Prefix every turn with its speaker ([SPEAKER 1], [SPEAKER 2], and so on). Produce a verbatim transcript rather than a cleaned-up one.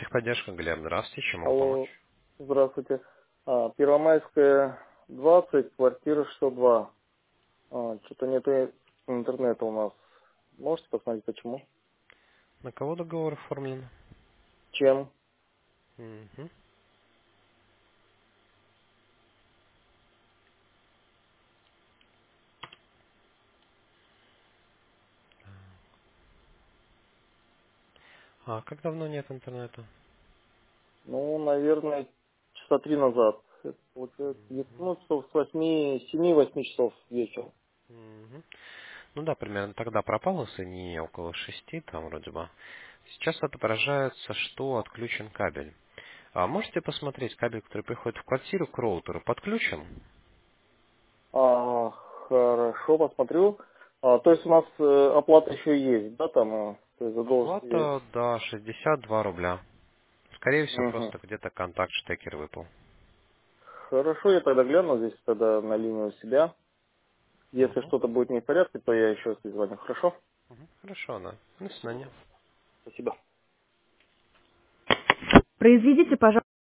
[SPEAKER 1] Техподдержка, Глеб, здравствуйте, чем могу помочь?
[SPEAKER 2] Алло, здравствуйте. А, Первомайская, двадцать, квартира шестьсот два. А, что-то нету интернета у нас. Можете посмотреть, почему?
[SPEAKER 1] На кого договор оформлен?
[SPEAKER 2] Чем?
[SPEAKER 1] Мгм. А как давно нет интернета?
[SPEAKER 2] Ну, наверное, часа три назад. Это получается, где-то, ну, часов с восьми, семи-восьми часов вечера.
[SPEAKER 1] Мгм. Ну да, примерно тогда пропало соединение около шести, там вроде бы. Сейчас отображается, что отключен кабель. А можете посмотреть, кабель, который приходит в квартиру к роутеру, подключен?
[SPEAKER 2] А, хорошо, посмотрю. А, то есть у нас э, оплата еще есть, да, там, э, то есть задолженность есть.
[SPEAKER 1] Оплата, да, шестьдесят два рубля. Скорее всего,
[SPEAKER 2] Мгм.
[SPEAKER 1] просто где-то контакт-штекер выпал.
[SPEAKER 2] Хорошо, я тогда гляну здесь тогда на линию у себя. Если
[SPEAKER 1] Мгм.
[SPEAKER 2] что-то будет не в порядке, то я еще раз перезвоню. Хорошо?
[SPEAKER 1] Мгм. Хорошо, да. До свидания.
[SPEAKER 2] Спасибо.
[SPEAKER 3] Произведите, пожалуйста.